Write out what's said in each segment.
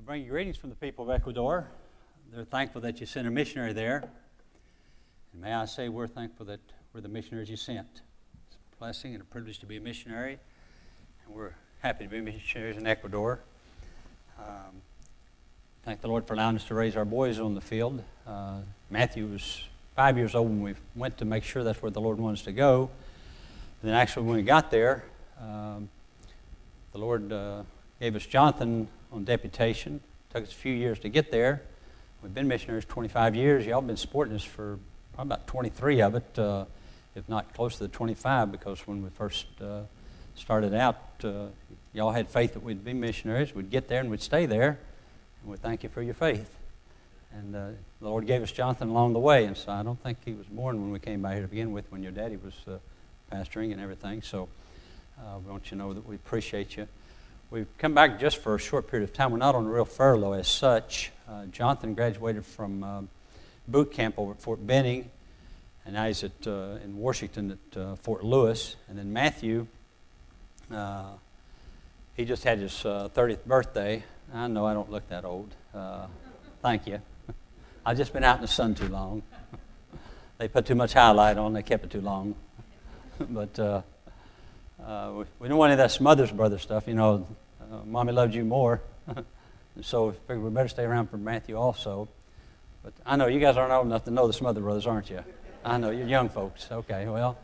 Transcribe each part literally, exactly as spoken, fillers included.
bring you greetings from the people of Ecuador. They're thankful that you sent a missionary there. And may I say we're thankful that we're the missionaries you sent. It's a blessing and a privilege to be a missionary. And we're happy to be missionaries in Ecuador. Um, thank the Lord for allowing us to raise our boys on the field. Uh, Matthew was five years old when we went to make sure that's where the Lord wanted us to go. And then actually when we got there, um, the Lord uh, gave us Jonathan on deputation. It took us a few years to get there. We've been missionaries twenty-five years. Y'all been supporting us for probably about twenty-three of it, uh, if not close to the twenty-five, because when we first uh, started out, uh, y'all had faith that we'd be missionaries. We'd get there and we'd stay there. And we thank you for your faith. And uh, the Lord gave us Jonathan along the way, and so I don't think he was born when we came by here to begin with, when your daddy was uh, pastoring and everything. So uh, we want you to know that we appreciate you. We've come back just for a short period of time. We're not on a real furlough as such. Uh, Jonathan graduated from uh, boot camp over at Fort Benning, and now he's at, uh, in Washington at uh, Fort Lewis. And then Matthew, uh, he just had his uh, thirtieth birthday. I know I don't look that old. Uh, thank you. I've just been out in the sun too long. They put too much highlight on. They kept it too long. but uh, uh, we, we don't want any of that Smothers Brothers stuff. You know, uh, Mommy loved you more. So we figured we better stay around for Matthew also. But I know you guys aren't old enough to know the Smothers Brothers, aren't you? I know, you're young folks. Okay, well.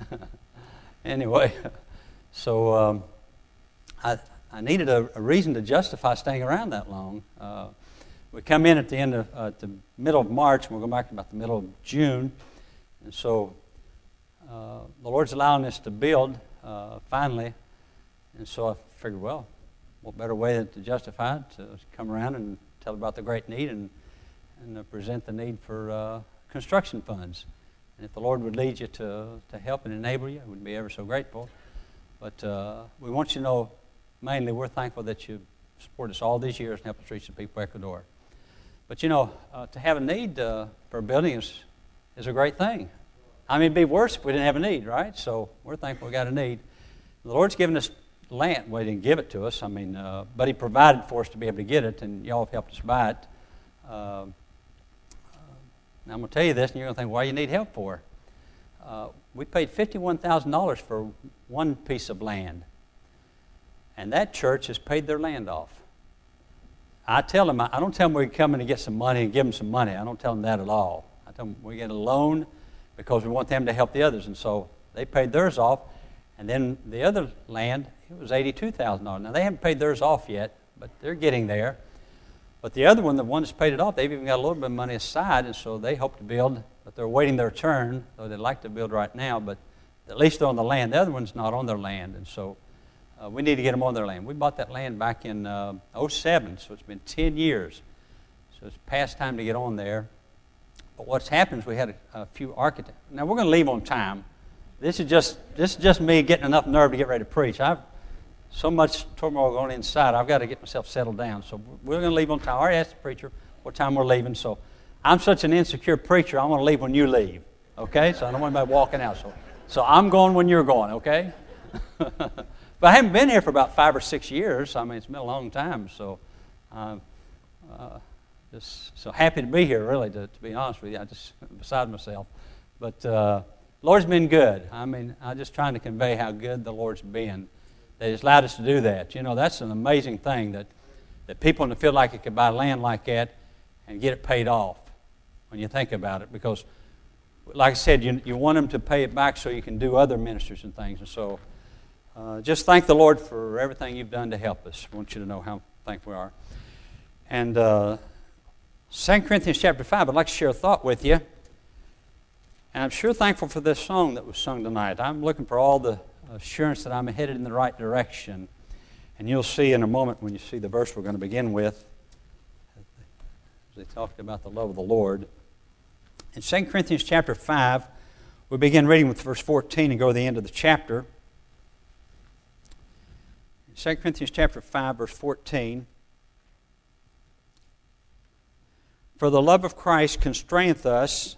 Anyway, so um, I, I needed a, a reason to justify staying around that long. Uh, we come in at the end of, uh, the middle of March, and we'll go back about the middle of June. And so uh, the Lord's allowing us to build uh, finally. And so I figured, well, what better way than to justify it, to come around and tell about the great need and, and uh, present the need for uh, construction funds. And if the Lord would lead you to, to help and enable you, we'd be ever so grateful. But uh, we want you to know, mainly, we're thankful that you support us all these years and help us reach the people of Ecuador. But you know, uh, to have a need uh, for a building is, is a great thing. I mean, it'd be worse if we didn't have a need, right? So we're thankful we got a need. The Lord's given us land. Well, He didn't give it to us, I mean, uh, but He provided for us to be able to get it, and y'all have helped us buy it. Uh, Now, I'm going to tell you this, and you're going to think, why do you need help for? Uh, we paid fifty-one thousand dollars for one piece of land, and that church has paid their land off. I tell them, I don't tell them we come in and get some money and give them some money. I don't tell them that at all. I tell them we get a loan because we want them to help the others, and so they paid theirs off. And then the other land, it was eighty-two thousand dollars. Now, they haven't paid theirs off yet, but they're getting there. But the other one, the one that's paid it off, they've even got a little bit of money aside, and so they hope to build, but they're waiting their turn, though they'd like to build right now, but at least they're on the land. The other one's not on their land, and so uh, we need to get them on their land. We bought that land back in uh, oh seven, so it's been ten years. So it's past time to get on there. But what's happened is we had a, a few architects. Now, we're going to leave on time. This is just this is just me getting enough nerve to get ready to preach. I've so much turmoil going inside, I've got to get myself settled down. So we're going to leave on time. I already asked the preacher what time we're leaving. So I'm such an insecure preacher, I'm going to leave when you leave. Okay? So I don't want anybody walking out. So, so I'm going when you're going, okay? But I haven't been here for about five or six years. I mean, it's been a long time. So I'm uh, just so happy to be here, really, to, to be honest with you. I just beside myself. But uh, Lord's been good. I mean, I'm just trying to convey how good the Lord's been. They just allowed us to do that. You know, that's an amazing thing that, that people in the field like it could buy land like that and get it paid off when you think about it. Because, like I said, you, you want them to pay it back so you can do other ministries and things. And so uh, just thank the Lord for everything you've done to help us. I want you to know how thankful we are. And uh, Second Corinthians chapter five, I'd like to share a thought with you. And I'm sure thankful for this song that was sung tonight. I'm looking for all the assurance that I'm headed in the right direction. And you'll see in a moment when you see the verse we're going to begin with, as they talked about the love of the Lord. In Second Corinthians chapter five, we begin reading with verse fourteen and go to the end of the chapter. In Second Corinthians chapter five, verse fourteen, "For the love of Christ constraineth us,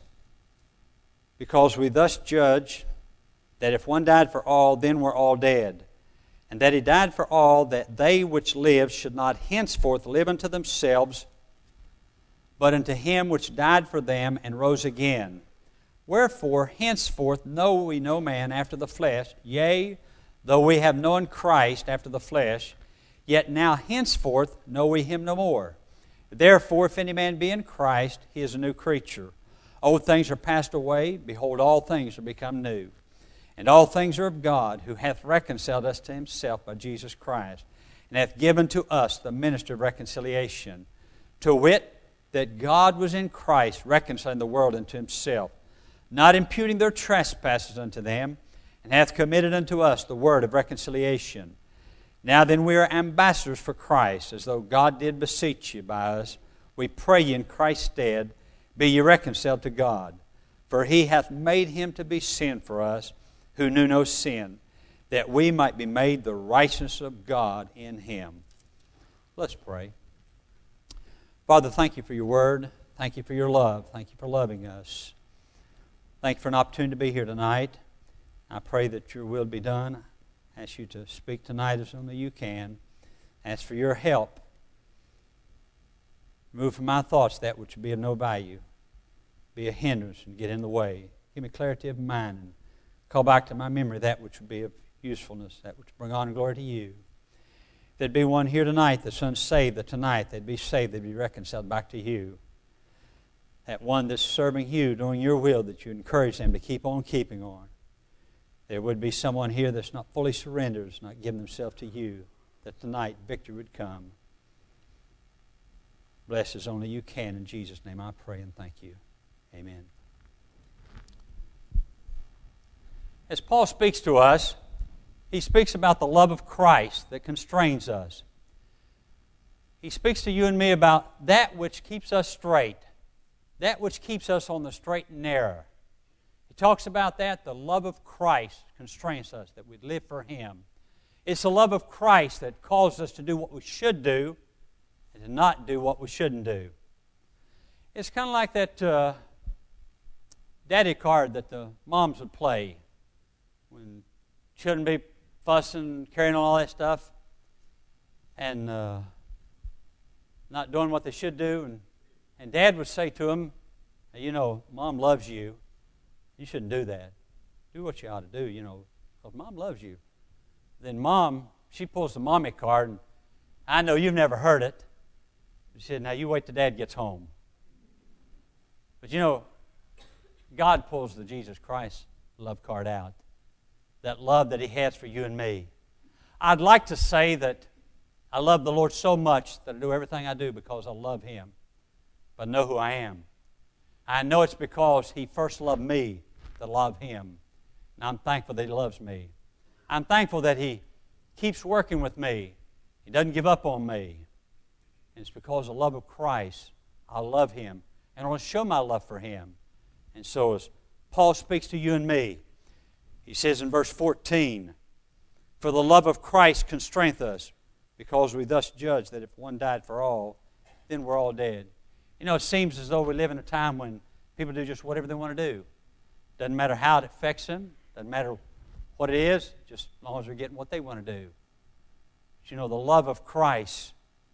because we thus judge that if one died for all, then we're all dead. and that He died for all, that they which live should not henceforth live unto themselves, but unto Him which died for them and rose again. Wherefore, henceforth know we no man after the flesh, yea, though we have known Christ after the flesh, yet now henceforth know we Him no more. Therefore, if any man be in Christ, he is a new creature. Old things are passed away, behold, all things are become new. And all things are of God, who hath reconciled us to Himself by Jesus Christ, and hath given to us the ministry of reconciliation, to wit, that God was in Christ reconciling the world unto Himself, not imputing their trespasses unto them, and hath committed unto us the word of reconciliation. Now then we are ambassadors for Christ, as though God did beseech you by us. We pray you in Christ's stead, be ye reconciled to God. For He hath made Him to be sin for us, who knew no sin, that we might be made the righteousness of God in Him. Let's pray. Father, thank You for Your word. Thank You for Your love. Thank You for loving us. Thank You for an opportunity to be here tonight. I pray that Your will be done. I ask You to speak tonight as only You can. I ask for Your help. Remove from my thoughts that which would be of no value, be a hindrance and get in the way. Give me clarity of mind and call back to my memory that which would be of usefulness, that which would bring honor and glory to You. If there'd be one here tonight that's unsaved, that tonight they'd be saved, they'd be reconciled back to You. That one that's serving You, doing Your will, that You encourage them to keep on keeping on. There would be someone here that's not fully surrendered, that's not giving themselves to You, that tonight victory would come. Bless as only You can. In Jesus' name I pray and thank You. Amen. As Paul speaks to us, he speaks about the love of Christ that constrains us. He speaks to you and me about that which keeps us straight, that which keeps us on the straight and narrow. He talks about that, the love of Christ constrains us, that we live for Him. It's the love of Christ that calls us to do what we should do and to not do what we shouldn't do. It's kind of like that uh, daddy card that the moms would play when children be fussing, carrying on all that stuff, and uh, not doing what they should do. And, and Dad would say to them, hey, you know, Mom loves you. You shouldn't do that. Do what you ought to do, you know, because Mom loves you. Then Mom, she pulls the mommy card, and I know you've never heard it. She said, now you wait till Dad gets home. But you know, God pulls the Jesus Christ love card out. That love that He has for you and me. I'd like to say that I love the Lord so much that I do everything I do because I love Him. But I know who I am. I know it's because He first loved me to love Him. And I'm thankful that He loves me. I'm thankful that He keeps working with me. He doesn't give up on me. And it's because of the love of Christ, I love Him. And I want to show my love for Him. And so as Paul speaks to you and me, he says in verse fourteen, for the love of Christ constraineth us, because we thus judge that if one died for all, then we're all dead. You know, it seems as though we live in a time when people do just whatever they want to do. Doesn't matter how it affects them. Doesn't matter what it is, just as long as they're getting what they want to do. But you know, the love of Christ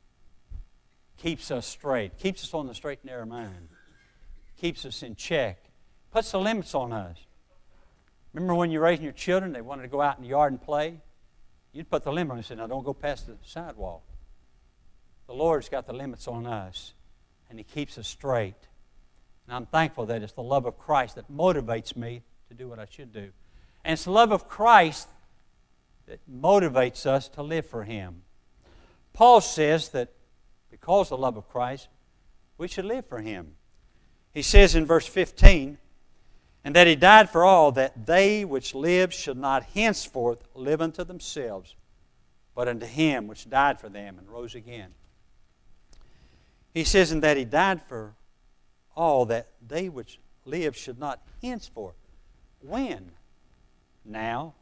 keeps us straight, keeps us on the straight and narrow mind, keeps us in check, puts the limits on us. Remember when you're raising your children, they wanted to go out in the yard and play? You'd put the limit on them and say, now don't go past the sidewalk. The Lord's got the limits on us, and He keeps us straight. And I'm thankful that it's the love of Christ that motivates me to do what I should do. And it's the love of Christ that motivates us to live for Him. Paul says that because of the love of Christ, we should live for Him. He says in verse fifteen, and that He died for all, that they which live should not henceforth live unto themselves, but unto Him which died for them and rose again. He says, and that He died for all, that they which live should not henceforth. When? Now.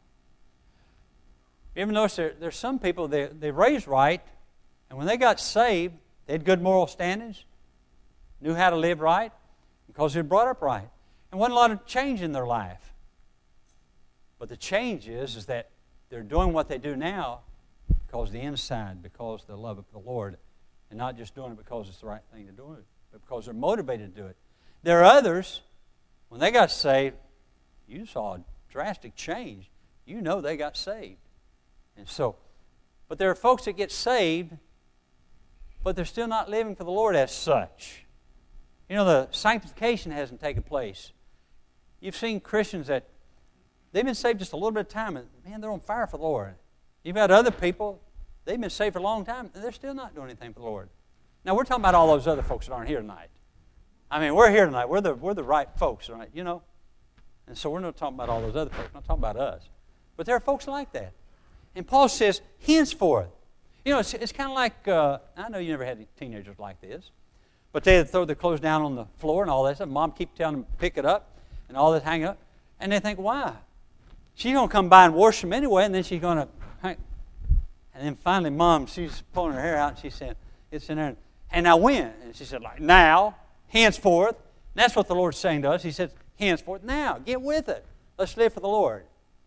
You ever notice there, there's some people, they, they raised right, and when they got saved, they had good moral standings, knew how to live right, because they were brought up right. And wasn't a lot of change in their life. But the change is, is that they're doing what they do now because of the inside, because of the love of the Lord, and not just doing it because it's the right thing to do it, but because they're motivated to do it. There are others, when they got saved, you saw a drastic change. You know they got saved. And so, but there are folks that get saved, but they're still not living for the Lord as such. You know, the sanctification hasn't taken place. You've seen Christians that they've been saved just a little bit of time, and man, they're on fire for the Lord. You've had other people, they've been saved for a long time, and they're still not doing anything for the Lord. Now, we're talking about all those other folks that aren't here tonight. I mean, we're here tonight. We're the, we're the right folks, right? You know? And so we're not talking about all those other folks. We're not talking about us. But there are folks like that. And Paul says, henceforth. You know, it's, it's kind of like, uh, I know you never had teenagers like this, but they throw their clothes down on the floor and all that stuff. Mom keeps telling them to pick it up and all that, hang up. And they think, why? She's going to come by and wash them anyway, and then she's going to hang. And then finally, Mom, she's pulling her hair out, and she's saying, it's in there. And now when? And she said, like, now, henceforth. And that's what the Lord's saying to us. He says, henceforth, now, get with it. Let's live for the Lord.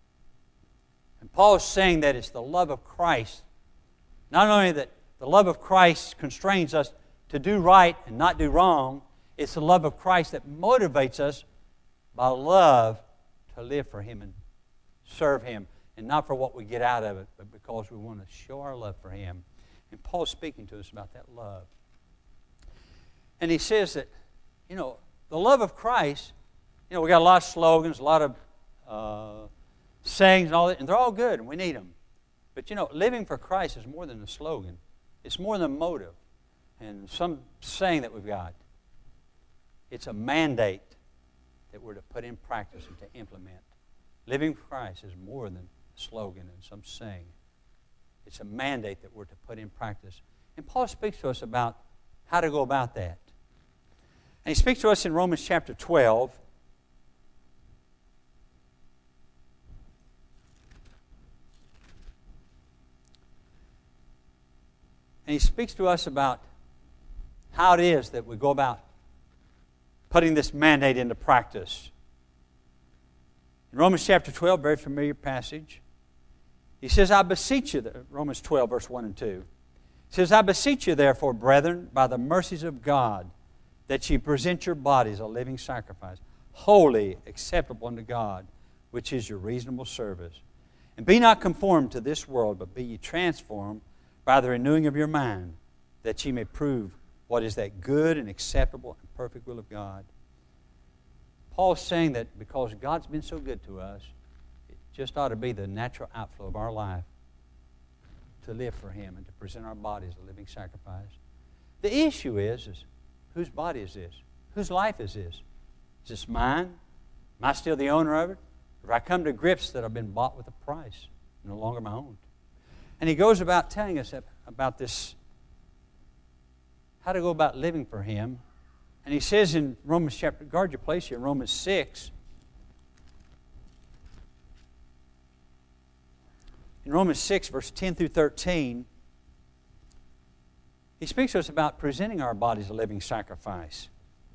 And Paul is saying that it's the love of Christ. Not only that the love of Christ constrains us to do right and not do wrong, it's the love of Christ that motivates us by love to live for Him and serve Him. And not for what we get out of it, but because we want to show our love for Him. And Paul's speaking to us about that love. And he says that, you know, the love of Christ, you know, we got a lot of slogans, a lot of uh, sayings and all that, and they're all good, and we need them. But, you know, living for Christ is more than a slogan. It's more than a motive and some saying that we've got. It's a mandate that we're to put in practice and to implement. Living for Christ is more than a slogan and some saying. It's a mandate that we're to put in practice. And Paul speaks to us about how to go about that. And he speaks to us in Romans chapter twelve. And he speaks to us about how it is that we go about putting this mandate into practice. In Romans chapter twelve, very familiar passage, he says, I beseech you, Romans twelve, verse one and two. He says, I beseech you, therefore, brethren, by the mercies of God, that ye present your bodies a living sacrifice, holy, acceptable unto God, which is your reasonable service. And be not conformed to this world, but be ye transformed by the renewing of your mind, that ye may prove what is that good and acceptable and perfect will of God. Paul's saying that because God's been so good to us, it just ought to be the natural outflow of our life to live for Him and to present our bodies a living sacrifice. The issue is, is whose body is this? Whose life is this? Is this mine? Am I still the owner of it? Or have I come to grips that I've been bought with a price, no longer my own? And he goes about telling us about this, how to go about living for Him. And he says in Romans chapter, guard your place here, Romans six. In Romans six, verse ten through thirteen, he speaks to us about presenting our bodies a living sacrifice.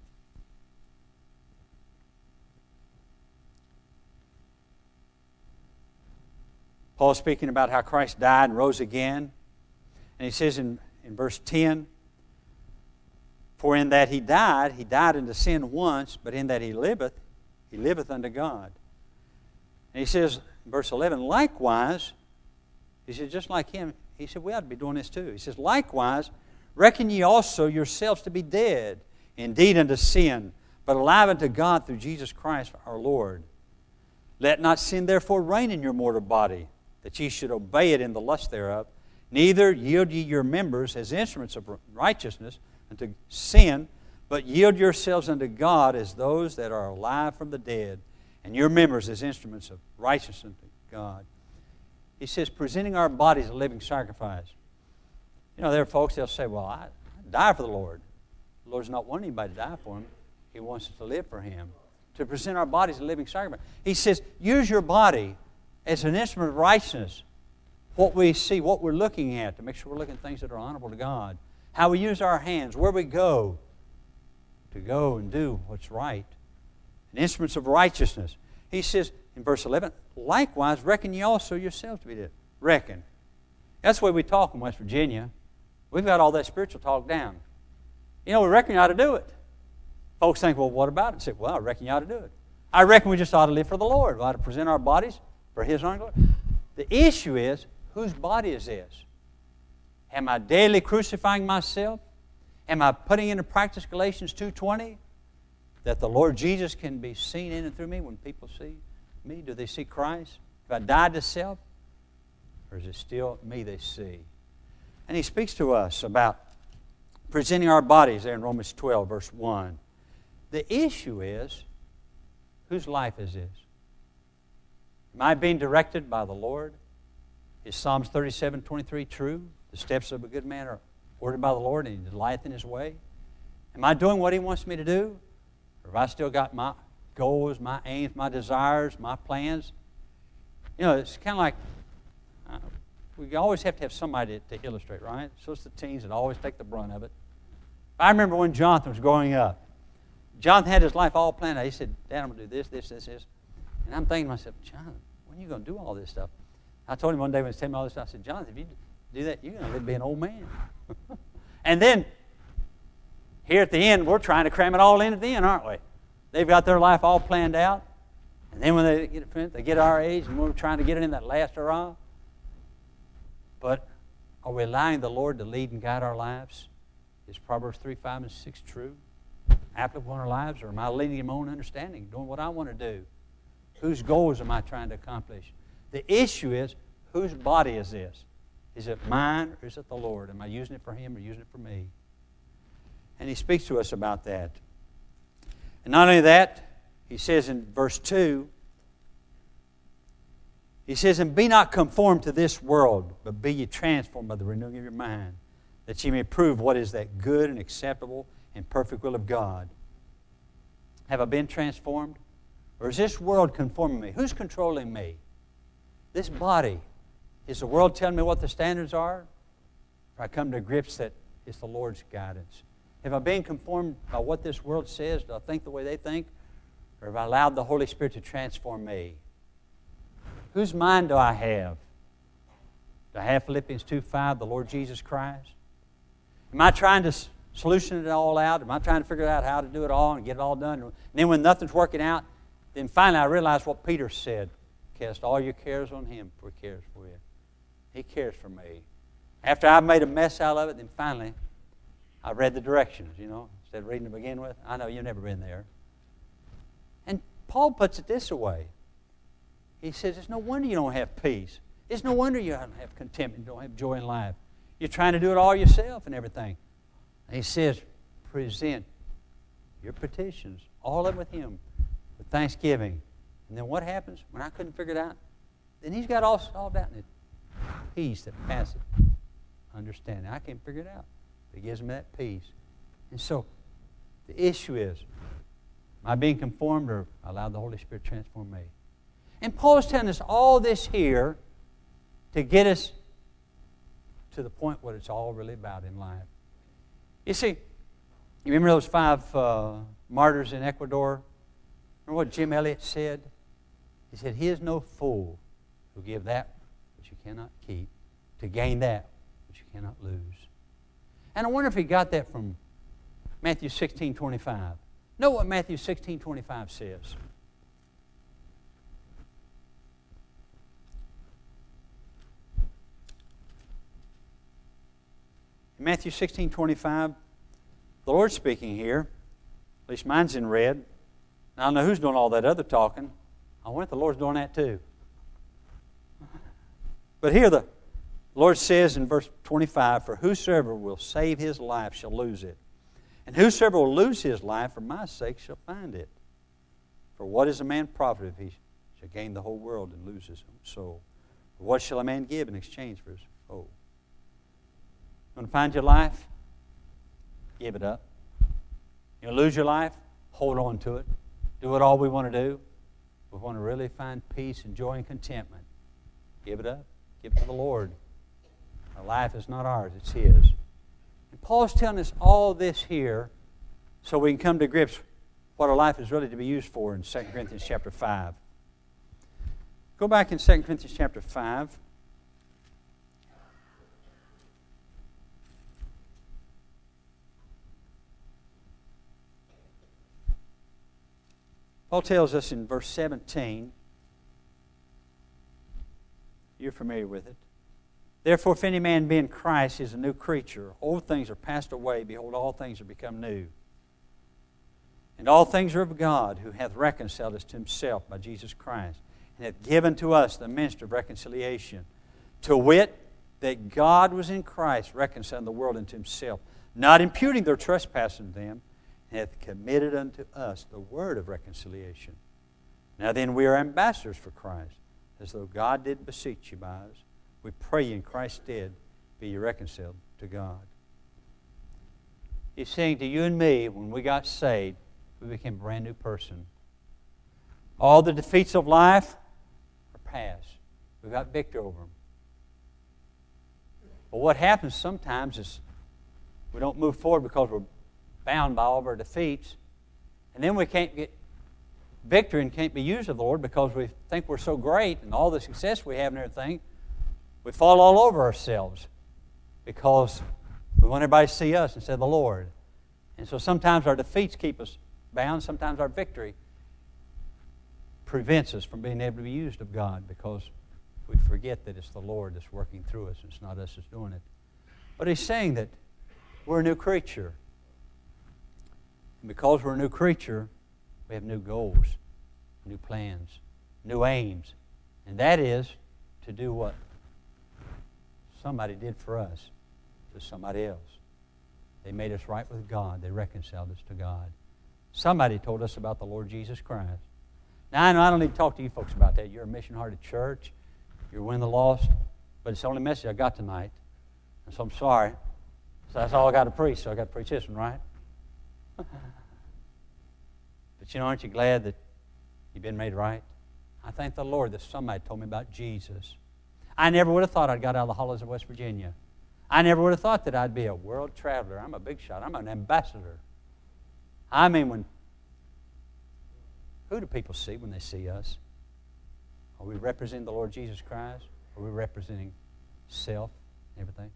Paul's speaking about how Christ died and rose again. And he says in, in verse ten, for in that He died, He died unto sin once, but in that He liveth, He liveth unto God. And he says in verse eleven, likewise, he said, just like Him, he said, we ought to be doing this too. He says, likewise, reckon ye also yourselves to be dead, indeed unto sin, but alive unto God through Jesus Christ our Lord. Let not sin therefore reign in your mortal body, that ye should obey it in the lust thereof. Neither yield ye your members as instruments of righteousness unto sin, but yield yourselves unto God as those that are alive from the dead, and your members as instruments of righteousness unto God. He says, presenting our bodies a living sacrifice. You know, there are folks, they'll say, well, I die for the Lord. The Lord's not wanting anybody to die for Him. He wants us to live for Him. To present our bodies a living sacrifice. He says, use your body as an instrument of righteousness. What we see, what we're looking at, to make sure we're looking at things that are honorable to God. How we use our hands, where we go, to go and do what's right. And instruments of righteousness. He says, in verse eleven, likewise reckon ye also yourselves to be dead. Reckon. That's the way we talk in West Virginia. We've got all that spiritual talk down. You know, we reckon you ought to do it. Folks think, well, what about it? I say, well, I reckon you ought to do it. I reckon we just ought to live for the Lord. We ought to present our bodies for His honor and glory. The issue is, whose body is this? Am I daily crucifying myself? Am I putting into practice Galatians two twenty? That the Lord Jesus can be seen in and through me when people see me? Do they see Christ? Have I died to self? Or is it still me they see? And he speaks to us about presenting our bodies there in Romans twelve, verse one. The issue is, whose life is this? Am I being directed by the Lord? Is Psalms thirty-seven twenty-three true? The steps of a good man are ordered by the Lord, and He delighteth in His way. Am I doing what He wants me to do? Or have I still got my goals, my aims, my desires, my plans? You know, it's kind of like, uh, we always have to have somebody to, to illustrate, right? So it's the teens that always take the brunt of it. I remember when Jonathan was growing up. Jonathan had his life all planned out. He said, Dad, I'm going to do this, this, this, this. And I'm thinking to myself, Jonathan, when are you going to do all this stuff? I told him one day when he was telling me all this stuff, I said, Jonathan, if you do that, you're going to be an old man. And then, here at the end, we're trying to cram it all in at the end, aren't we? They've got their life all planned out. And then when they get finished, they get our age, and we're trying to get it in that last hurrah. But are we allowing the Lord to lead and guide our lives? Is Proverbs three, five, and six true? Applicable in our lives? Or am I leading in my own understanding, doing what I want to do? Whose goals am I trying to accomplish? The issue is, whose body is this? Is it mine or is it the Lord? Am I using it for Him or using it for me? And he speaks to us about that. And not only that, he says in verse two, he says, and be not conformed to this world, but be ye transformed by the renewing of your mind, that ye may prove what is that good and acceptable and perfect will of God. Have I been transformed? Or is this world conforming me? Who's controlling me? This body. Is the world telling me what the standards are? Or I come to grips that it's the Lord's guidance. Have I been conformed by what this world says? Do I think the way they think? Or have I allowed the Holy Spirit to transform me? Whose mind do I have? Do I have Philippians two five, the Lord Jesus Christ? Am I trying to solution it all out? Am I trying to figure out how to do it all and get it all done? And then when nothing's working out, then finally I realize what Peter said. Cast all your cares on Him, for He cares for you. He cares for me. After I've made a mess out of it, then finally I read the directions, you know, instead of reading to begin with. I know you've never been there. And Paul puts it this way. He says, it's no wonder you don't have peace. It's no wonder you don't have contentment, you don't have joy in life. You're trying to do it all yourself and everything. And he says, present your petitions, all of it with Him, with thanksgiving. And then what happens when I couldn't figure it out? Then He's got all solved out in it. Peace that passeth understanding. I can't figure it out. He gives me that peace. And so, the issue is, am I being conformed or allow the Holy Spirit to transform me? And Paul is telling us all this here to get us to the point what it's all really about in life. You see, you remember those five uh, martyrs in Ecuador? Remember what Jim Elliot said? He said, He is no fool who give that which you cannot keep to gain that which you cannot lose. And I wonder if he got that from Matthew sixteen twenty-five. Know what Matthew sixteen twenty-five says. In Matthew sixteen twenty-five, the Lord's speaking here. At least mine's in red. Now, I don't know who's doing all that other talking. I wonder if the Lord's doing that too. But here the Lord says in verse twenty-five, for whosoever will save his life shall lose it. And whosoever will lose his life for my sake shall find it. For what is a man profited if he shall gain the whole world and lose his own soul? Or what shall a man give in exchange for his soul? You want to find your life? Give it up. You want to lose your life? Hold on to it. Do what all we want to do. We want to really find peace and joy and contentment. Give it up. Give it to the Lord. Our life is not ours, it's His. And Paul's telling us all this here so we can come to grips what our life is really to be used for in Second Corinthians chapter five. Go back in Second Corinthians chapter five. Paul tells us in verse seventeen, you're familiar with it. Therefore, if any man be in Christ, he is a new creature. Old things are passed away. Behold, all things are become new. And all things are of God, who hath reconciled us to himself by Jesus Christ, and hath given to us the ministry of reconciliation. To wit, that God was in Christ reconciling the world unto himself, not imputing their trespasses unto them, and hath committed unto us the word of reconciliation. Now then, we are ambassadors for Christ, as though God did beseech you by us. We pray you in Christ's stead, be you reconciled to God. He's saying to you and me, when we got saved, we became a brand new person. All the defeats of life are past. We've got victory over them. But what happens sometimes is we don't move forward because we're bound by all of our defeats. And then we can't get victory and can't be used of the Lord because we think we're so great and all the success we have and everything. We fall all over ourselves because we want everybody to see us instead of the Lord. And so sometimes our defeats keep us bound. Sometimes our victory prevents us from being able to be used of God because we forget that it's the Lord that's working through us and it's not us that's doing it. But he's saying that we're a new creature. And because we're a new creature, we have new goals, new plans, new aims. And that is to do what somebody did for us to somebody else. They made us right with God. They reconciled us to God. Somebody told us about the Lord Jesus Christ. Now, I know I don't need to talk to you folks about that. You're a mission-hearted church. You're winning the lost. But it's the only message I got tonight. And so I'm sorry. So that's all I got to preach. So I got to preach this one, right? But you know, aren't you glad that you've been made right? I thank the Lord that somebody told me about Jesus. I never would have thought I'd got out of the hollows of West Virginia. I never would have thought that I'd be a world traveler. I'm a big shot. I'm an ambassador. I mean, when who do people see when they see us? Are we representing the Lord Jesus Christ? Are we representing self and everything?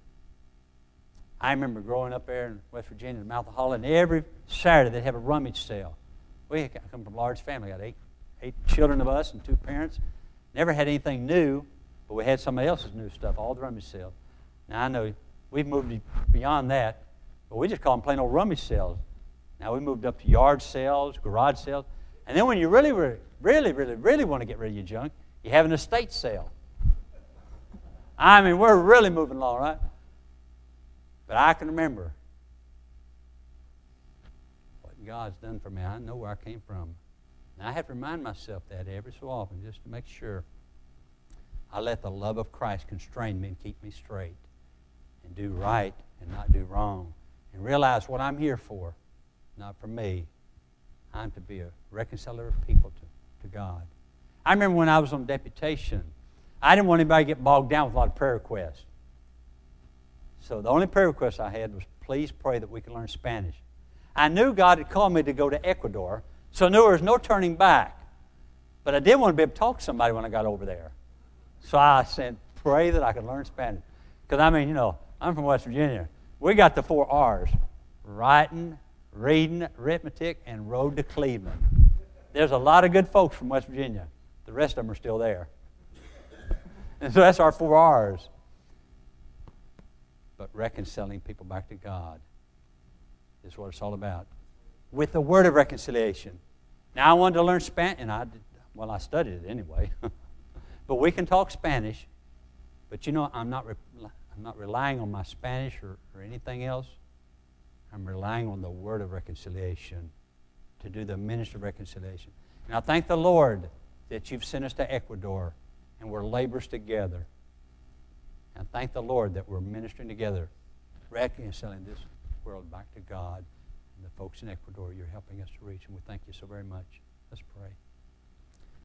I remember growing up there in West Virginia, in the mouth of Holland, every Saturday they'd have a rummage sale. We come from a large family. Got eight, eight children of us and two parents. Never had anything new, but we had somebody else's new stuff, all the rummage sales. Now, I know we've moved beyond that, but we just call them plain old rummage sales. Now, we moved up to yard sales, garage sales. And then when you really, really, really, really, really want to get rid of your junk, you have an estate sale. I mean, we're really moving along, right? But I can remember what God's done for me. I know where I came from. And I have to remind myself that every so often just to make sure I let the love of Christ constrain me and keep me straight and do right and not do wrong and realize what I'm here for, not for me. I'm to be a reconciler of people to, to God. I remember when I was on deputation, I didn't want anybody to get bogged down with a lot of prayer requests. So the only prayer request I had was, please pray that we can learn Spanish. I knew God had called me to go to Ecuador, so I knew there was no turning back. But I did want to be able to talk to somebody when I got over there. So I said, pray that I can learn Spanish. Because, I mean, you know, I'm from West Virginia. We got the four R's: writing, reading, arithmetic, and road to Cleveland. There's a lot of good folks from West Virginia. The rest of them are still there. And so that's our four R's. But reconciling people back to God is what it's all about. With the word of reconciliation. Now, I wanted to learn Spanish, and I did, well, I studied it anyway. But we can talk Spanish. But you know, I'm not, re- I'm not relying on my Spanish or, or anything else. I'm relying on the word of reconciliation to do the ministry of reconciliation. And I thank the Lord that you've sent us to Ecuador and we're laborers together. And I thank the Lord that we're ministering together, reconciling this world back to God. And the folks in Ecuador, you're helping us to reach. And we thank you so very much. Let's pray.